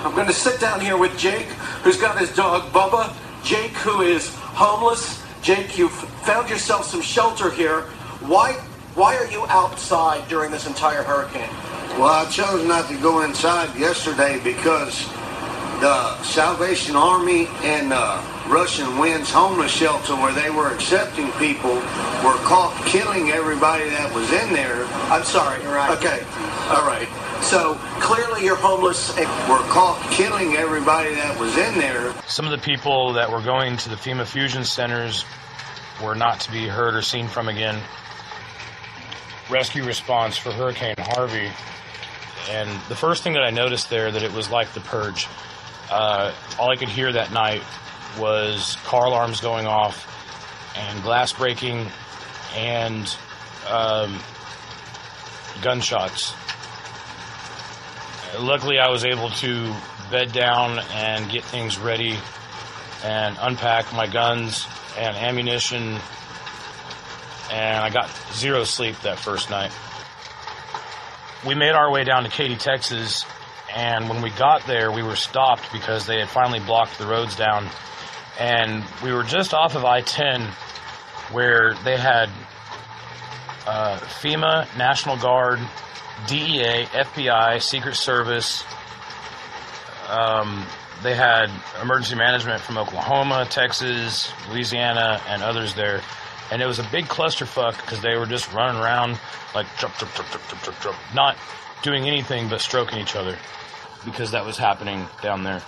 I'm going to sit down here with Jake, who's got his dog Bubba. Jake, who is homeless. Jake, you've found yourself some shelter here. Why are you outside during this entire hurricane? Well, I chose not to go inside yesterday because the Salvation Army and Russian Winds homeless shelter, where they were accepting people, were caught killing everybody that was in there. I'm sorry. Right. Okay. All right. So clearly you're homeless. Were caught killing everybody that was in there. Some of the people that were going to the FEMA fusion centers were not to be heard or seen from again. Rescue response for Hurricane Harvey. And the first thing that I noticed there, that it was like the purge. All I could hear that night was car alarms going off and glass breaking and gunshots. Luckily, I was able to bed down and get things ready and unpack my guns and ammunition, and I got zero sleep that first night. We made our way down to Katy, Texas, and when we got there, we were stopped because they had finally blocked the roads down, and we were just off of I-10 where they had FEMA, National Guard, DEA, FBI, Secret Service. They had emergency management from Oklahoma, Texas, Louisiana, and others there. And it was a big clusterfuck because they were just running around like jump, not doing anything but stroking each other, because that was happening down there.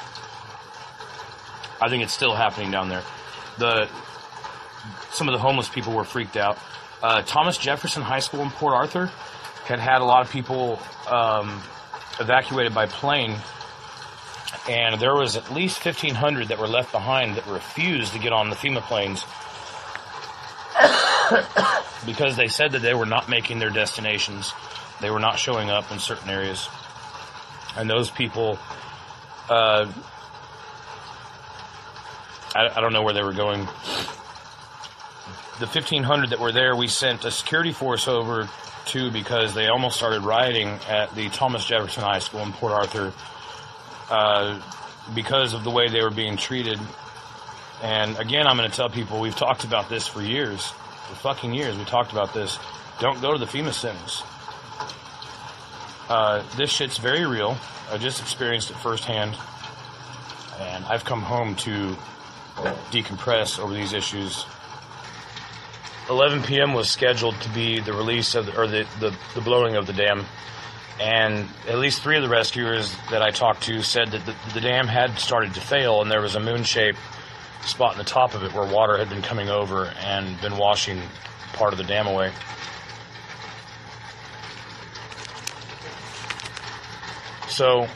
I think it's still happening down there. Some of the homeless people were freaked out. Thomas Jefferson High School in Port Arthur had a lot of people evacuated by plane, and there was at least 1,500 that were left behind that refused to get on the FEMA planes because they said that they were not making their destinations. They were not showing up in certain areas. And those people, I don't know where they were going. The 1,500 that were there, we sent a security force over to, because they almost started rioting at the Thomas Jefferson High School in Port Arthur because of the way they were being treated. And again, I'm going to tell people, we've talked about this for years, for fucking years. We talked about this. Don't go to the FEMA centers. This shit's very real. I just experienced it firsthand, and I've come home to decompress over these issues. 11 p.m. was scheduled to be the release of the blowing of the dam, and at least 3 of the rescuers that I talked to said that the dam had started to fail, and there was a moon-shaped spot in the top of it where water had been coming over and been washing part of the dam away. So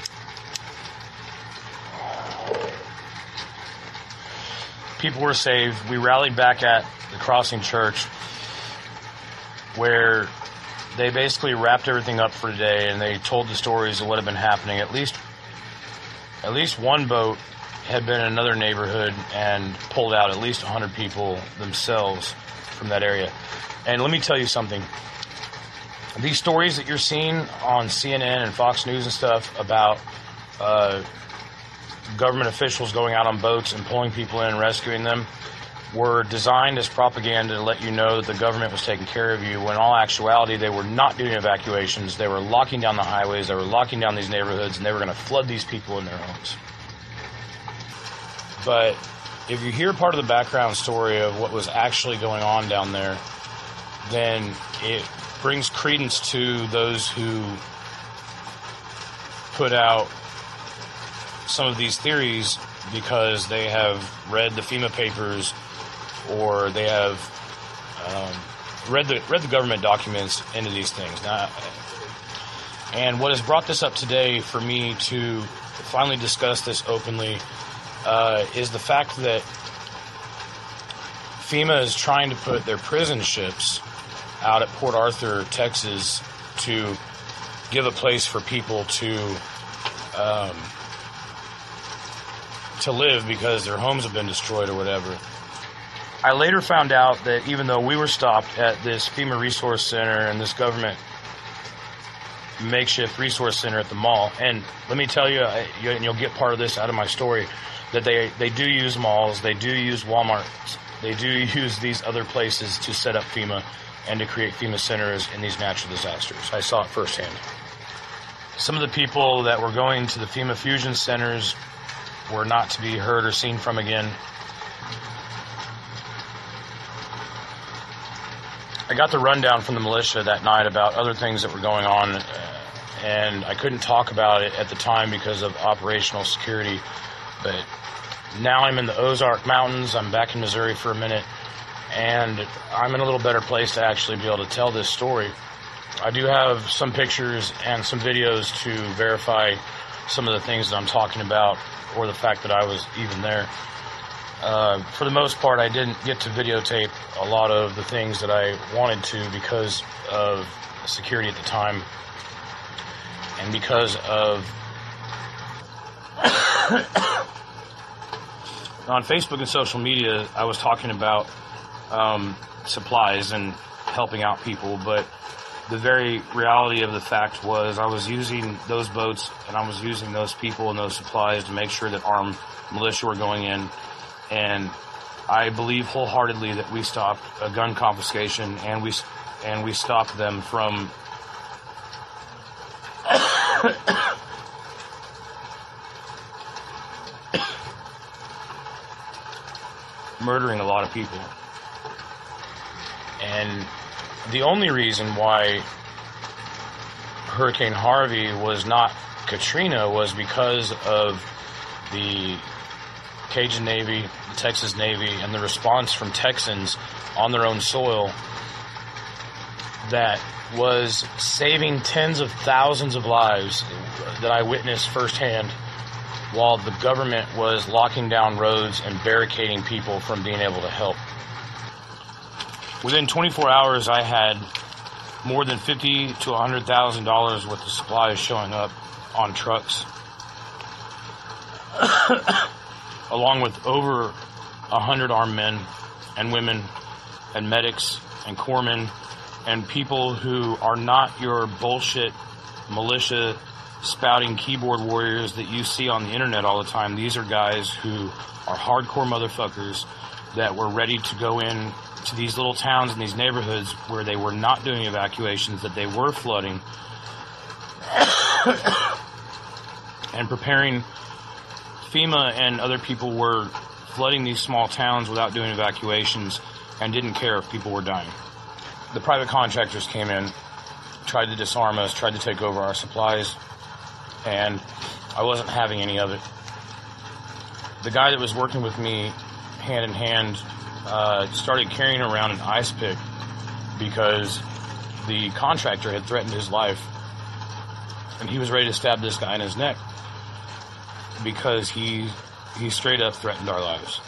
people were saved. We rallied back at the Crossing Church, where they basically wrapped everything up for today, and they told the stories of what had been happening. At least one boat had been in another neighborhood and pulled out at least 100 people themselves from that area. And let me tell you something. These stories that you're seeing on CNN and Fox News and stuff about government officials going out on boats and pulling people in and rescuing them were designed as propaganda to let you know that the government was taking care of you, when in all actuality they were not doing evacuations. They were locking down the highways, they were locking down these neighborhoods, and they were going to flood these people in their homes. But if you hear part of the background story of what was actually going on down there, then it brings credence to those who put out some of these theories because they have read the FEMA papers, or they have read the government documents into these things. Now, and what has brought this up today for me to finally discuss this openly is the fact that FEMA is trying to put their prison ships out at Port Arthur, Texas, to give a place for people to live because their homes have been destroyed or whatever. I later found out that even though we were stopped at this FEMA Resource Center and this government makeshift resource center at the mall. And let me tell you, and you'll get part of this out of my story, that they do use malls, they do use Walmart, they do use these other places to set up FEMA and to create FEMA centers in these natural disasters. I saw it firsthand. Some of the people that were going to the FEMA fusion centers were not to be heard or seen from again. I got the rundown from the militia that night about other things that were going on, and I couldn't talk about it at the time because of operational security. But now I'm in the Ozark Mountains. I'm back in Missouri for a minute, and I'm in a little better place to actually be able to tell this story. I do have some pictures and some videos to verify some of the things that I'm talking about, or the fact that I was even there. For the most part, I didn't get to videotape a lot of the things that I wanted to because of security at the time, and because of on Facebook and social media, I was talking about supplies and helping out people, but the very reality of the fact was I was using those boats and I was using those people and those supplies to make sure that armed militia were going in. And I believe wholeheartedly that we stopped a gun confiscation, and we stopped them from murdering a lot of people. And the only reason why Hurricane Harvey was not Katrina was because of the Cajun Navy, the Texas Navy, and the response from Texans on their own soil that was saving tens of thousands of lives that I witnessed firsthand, while the government was locking down roads and barricading people from being able to help. Within 24 hours, I had more than $50,000 to $100,000 worth of supplies showing up on trucks, along with over 100 armed men and women and medics and corpsmen and people who are not your bullshit militia spouting keyboard warriors that you see on the internet all the time. These are guys who are hardcore motherfuckers that were ready to go in to these little towns and these neighborhoods where they were not doing evacuations, that they were flooding and preparing. FEMA and other people were flooding these small towns without doing evacuations and didn't care if people were dying. The private contractors came in, tried to disarm us, tried to take over our supplies, and I wasn't having any of it. The guy that was working with me hand in hand started carrying around an ice pick because the contractor had threatened his life, and he was ready to stab this guy in his neck because he straight up threatened our lives.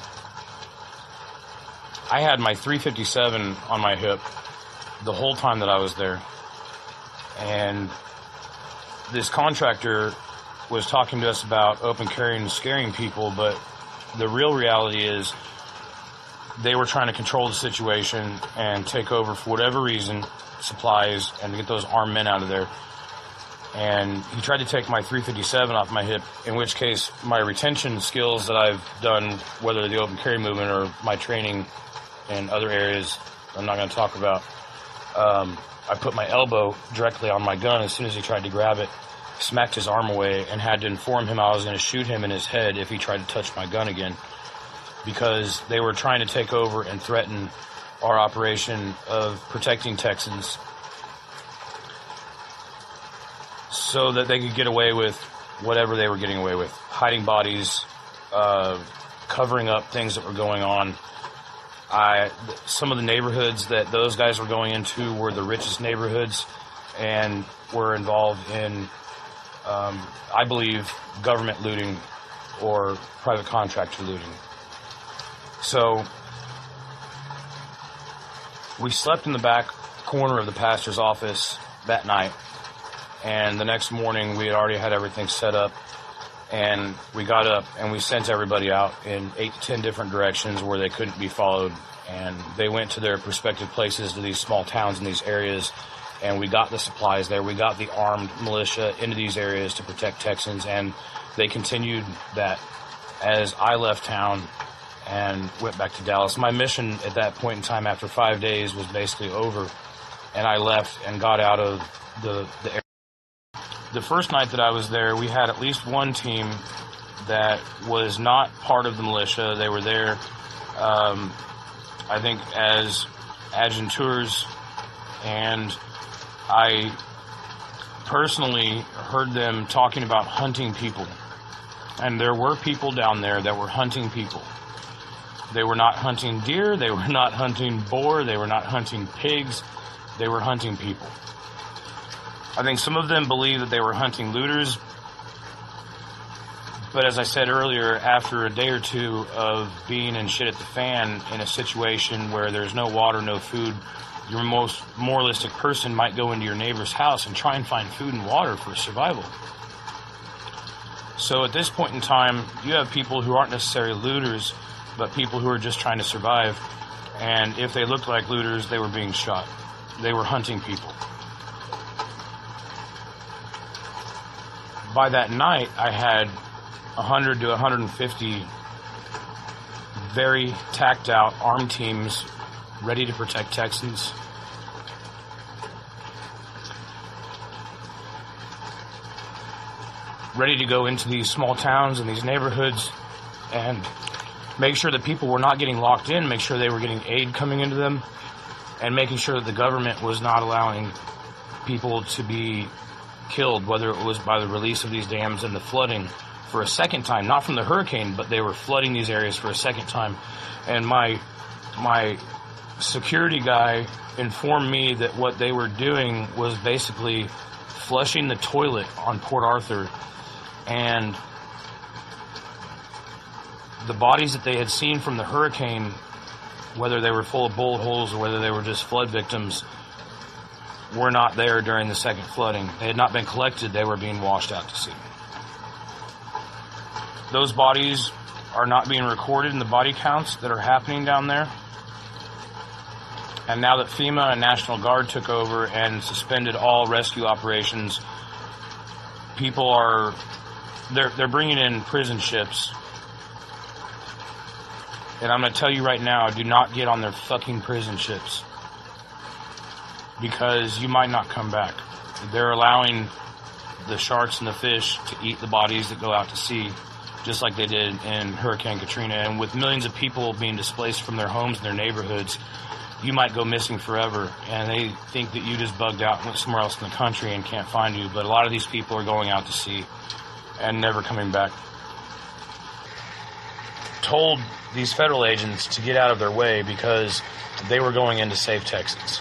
I had my .357 on my hip the whole time that I was there, and this contractor was talking to us about open carrying and scaring people, but the real reality is they were trying to control the situation and take over, for whatever reason, supplies and get those armed men out of there. And he tried to take my .357 off my hip, in which case my retention skills that I've done, whether the open carry movement or my training in other areas I'm not going to talk about, I put my elbow directly on my gun as soon as he tried to grab it, smacked his arm away, and had to inform him I was going to shoot him in his head if he tried to touch my gun again, because they were trying to take over and threaten our operation of protecting Texans so that they could get away with whatever they were getting away with, hiding bodies, covering up things that were going on. Some of the neighborhoods that those guys were going into were the richest neighborhoods and were involved in, I believe, government looting or private contractor looting. So we slept in the back corner of the pastor's office that night, and the next morning we had already had everything set up, and we got up and we sent everybody out in 8 to 10 different directions where they couldn't be followed, and they went to their respective places, to these small towns in these areas, and we got the supplies there. We got the armed militia into these areas to protect Texans, and they continued that as I left town and went back to Dallas. My mission at that point in time, after 5 days, was basically over, and I left and got out of the area. The first night that I was there, we had at least one team that was not part of the militia. They were there, I think, as adjutants, and I personally heard them talking about hunting people. And there were people down there that were hunting people. They were not hunting deer, they were not hunting boar, they were not hunting pigs, they were hunting people. I think some of them believed that they were hunting looters, but as I said earlier, after a day or two of being in shit at the fan in a situation where there's no water, no food, your most moralistic person might go into your neighbor's house and try and find food and water for survival. So at this point in time, you have people who aren't necessarily looters, but people who are just trying to survive, and if they looked like looters, they were being shot. They were hunting people. By that night, I had 100 to 150 very tacked out armed teams ready to protect Texans. Ready to go into these small towns and these neighborhoods and make sure that people were not getting locked in, make sure they were getting aid coming into them, and making sure that the government was not allowing people to be killed, whether it was by the release of these dams and the flooding for a second time, not from the hurricane, but they were flooding these areas for a second time. And my security guy informed me that what they were doing was basically flushing the toilet on Port Arthur, and the bodies that they had seen from the hurricane, whether they were full of bullet holes or whether they were just flood victims, were not there during the second flooding. They had not been collected, they were being washed out to sea. Those bodies are not being recorded in the body counts that are happening down there. And now that FEMA and National Guard took over and suspended all rescue operations, people are, they're bringing in prison ships. And I'm going to tell you right now, do not get on their fucking prison ships, because you might not come back. They're allowing the sharks and the fish to eat the bodies that go out to sea, just like they did in Hurricane Katrina. And with millions of people being displaced from their homes and their neighborhoods, you might go missing forever, and they think that you just bugged out and went somewhere else in the country and can't find you. But a lot of these people are going out to sea and never coming back. Told these federal agents to get out of their way because they were going in to save Texans.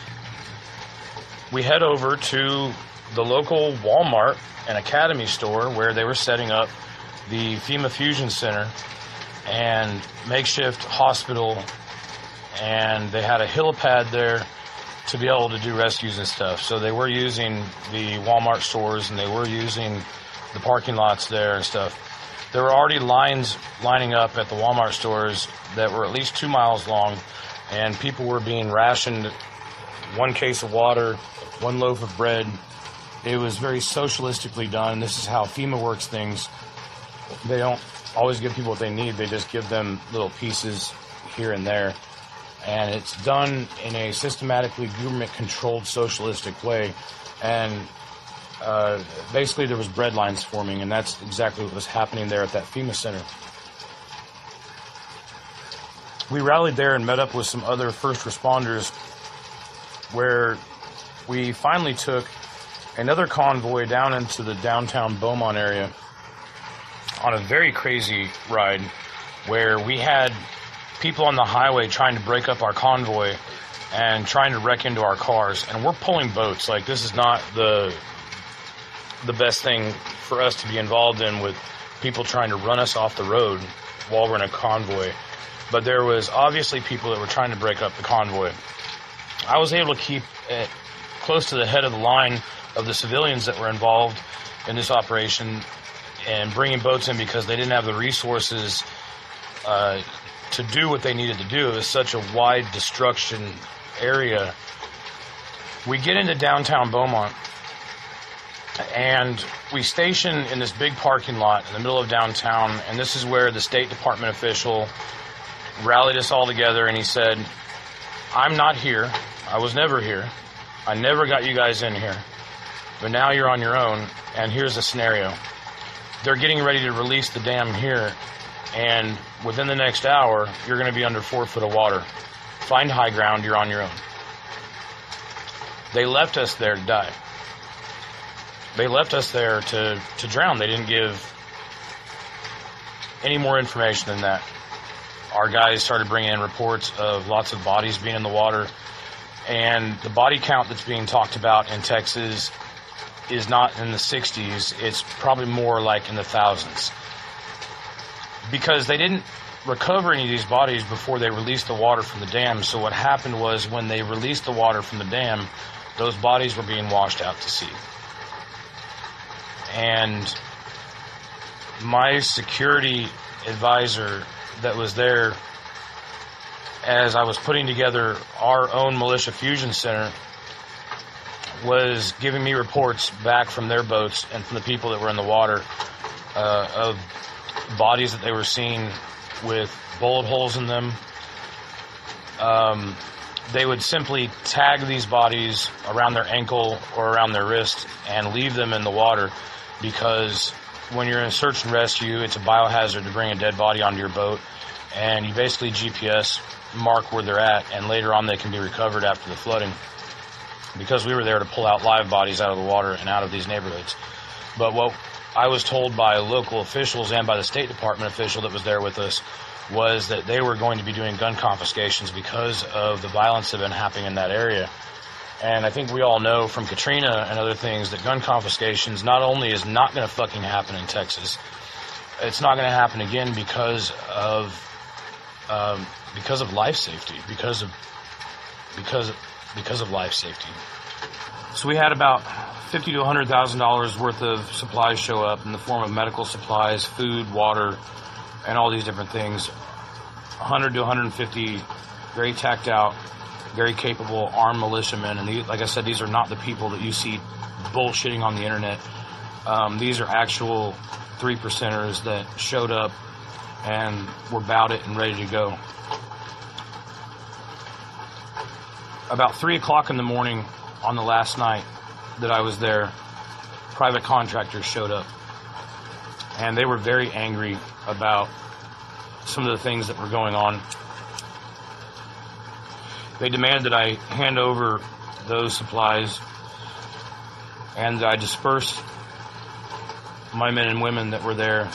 We head over to the local Walmart and Academy store where they were setting up the FEMA Fusion Center and makeshift hospital, and they had a helipad there to be able to do rescues and stuff. So they were using the Walmart stores and they were using the parking lots there and stuff. There were already lines lining up at the Walmart stores that were at least 2 miles long, and people were being rationed 1 case of water, 1 loaf of bread. It was very socialistically done. This is how FEMA works things. They don't always give people what they need. They just give them little pieces here and there. And it's done in a systematically government-controlled socialistic way. And basically there was bread lines forming, and that's exactly what was happening there at that FEMA center. We rallied there and met up with some other first responders, where we finally took another convoy down into the downtown Beaumont area on a very crazy ride, where we had people on the highway trying to break up our convoy and trying to wreck into our cars, and we're pulling boats. Like, this is not the best thing for us to be involved in, with people trying to run us off the road while we're in a convoy. But there was obviously people that were trying to break up the convoy. I was able to keep it close to the head of the line of the civilians that were involved in this operation and bringing boats in, because they didn't have the resources to do what they needed to do. It was such a wide destruction area We get into downtown Beaumont, and we station in this big parking lot in the middle of downtown, and this is where the State Department official rallied us all together, and he said, I'm not here. I was never here. I never got you guys in here. But now you're on your own, and here's the scenario. They're getting ready to release the dam here, and within the next hour, you're going to be under 4 foot of water. Find high ground, you're on your own. They left us there to die. They left us there to drown. They didn't give any more information than that. Our guys started bringing in reports of lots of bodies being in the water, and the body count that's being talked about in Texas is not in the 60s. It's probably more like in the thousands. Because they didn't recover any of these bodies before they released the water from the dam. So what happened was when they released the water from the dam, those bodies were being washed out to sea. And my security advisor that was there as I was putting together our own militia fusion center was giving me reports back from their boats and from the people that were in the water of bodies that they were seeing with bullet holes in them. They would simply tag these bodies around their ankle or around their wrist and leave them in the water, because when you're in search and rescue, it's a biohazard to bring a dead body onto your boat, and you basically GPS mark where they're at, and later on they can be recovered after the flooding, because we were there to pull out live bodies out of the water and out of these neighborhoods. But what I was told by local officials and by the State Department official that was there with us was that they were going to be doing gun confiscations because of the violence that had been happening in that area. And I think we all know from Katrina and other things that gun confiscations not only is not going to fucking happen in Texas, it's not going to happen again because of life safety, because of life safety. So we had about $50,000 to $100,000 worth of supplies show up in the form of medical supplies, food, water, and all these different things. 100 to 150 very tacked out, very capable armed militiamen. And like I said, these are not the people that you see bullshitting on the internet. These are actual 3%ers that showed up and were about it and ready to go. About 3 o'clock in the morning on the last night that I was there, private contractors showed up. And they were very angry about some of the things that were going on. They demanded that I hand over those supplies and I disperse my men and women that were there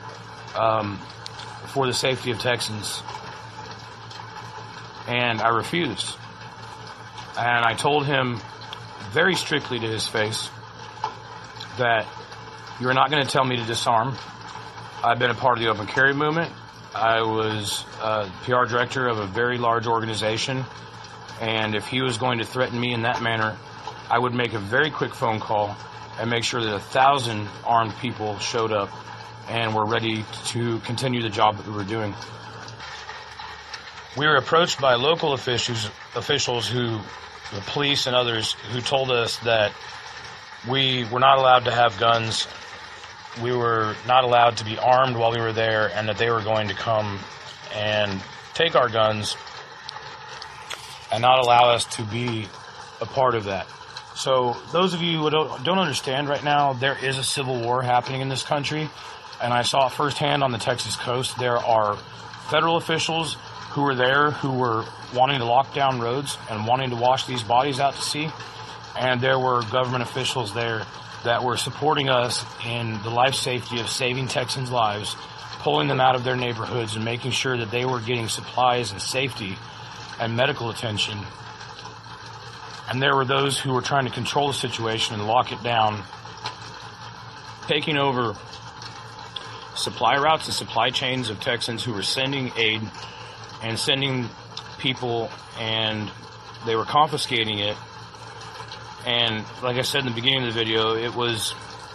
for the safety of Texans. And I refused. And I told him very strictly to his face that you're not going to tell me to disarm. I've been a part of the open carry movement. I was PR director of a very large organization. And if he was going to threaten me in that manner, I would make a very quick phone call and make sure that 1,000 armed people showed up and were ready to continue the job that we were doing. We were approached by local officials who, the police and others, who told us that we were not allowed to have guns, we were not allowed to be armed while we were there, and that they were going to come and take our guns and not allow us to be a part of that. So those of you who don't understand right now, there is a civil war happening in this country, and I saw it firsthand on the Texas coast. There are federal officials who were there who were wanting to lock down roads and wanting to wash these bodies out to sea, and there were government officials there that were supporting us in the life safety of saving Texans' lives, pulling them out of their neighborhoods and making sure that they were getting supplies and safety and medical attention. And there were those who were trying to control the situation and lock it down, taking over supply routes and supply chains of Texans who were sending aid and sending people, and they were confiscating it. And like I said in the beginning of the video, it was,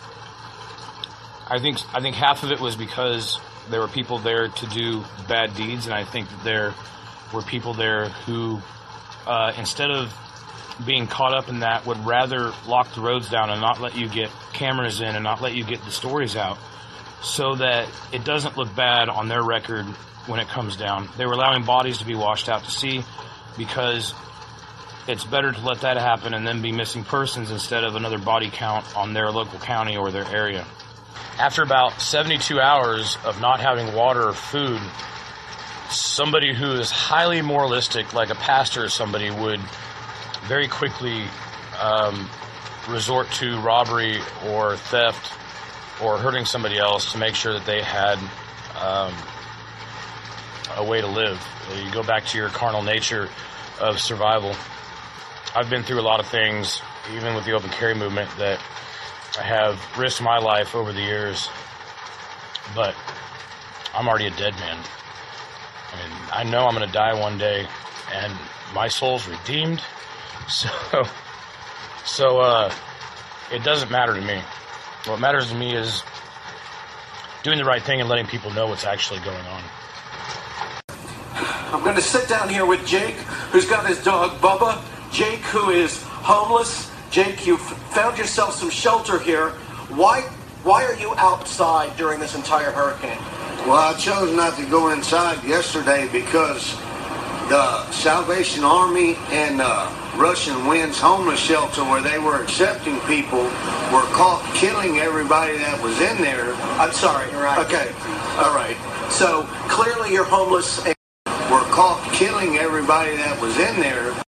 I think half of it was because there were people there to do bad deeds, and I think that there were people there who, instead of being caught up in that, would rather lock the roads down and not let you get cameras in and not let you get the stories out so that it doesn't look bad on their record when it comes down. They were allowing bodies to be washed out to sea because it's better to let that happen and then be missing persons instead of another body count on their local county or their area. After about 72 hours of not having water or food, somebody who is highly moralistic, like a pastor or somebody, would very quickly resort to robbery or theft or hurting somebody else to make sure that they had a way to live. You go back to your carnal nature of survival. I've been through a lot of things, even with the open carry movement, that I have risked my life over the years, but I'm already a dead man. I mean, I know I'm going to die one day, and my soul's redeemed, so it doesn't matter to me. What matters to me is doing the right thing and letting people know what's actually going on. I'm going to sit down here with Jake, who's got his dog Bubba. Jake, who is homeless. Jake, you found yourself some shelter here. Why are you outside during this entire hurricane? Well, I chose not to go inside yesterday because the Salvation Army and Russian Winds homeless shelter, where they were accepting people, were caught killing everybody that was in there. I'm sorry. You're right. Okay. All right. So clearly you're homeless. Were caught killing everybody that was in there.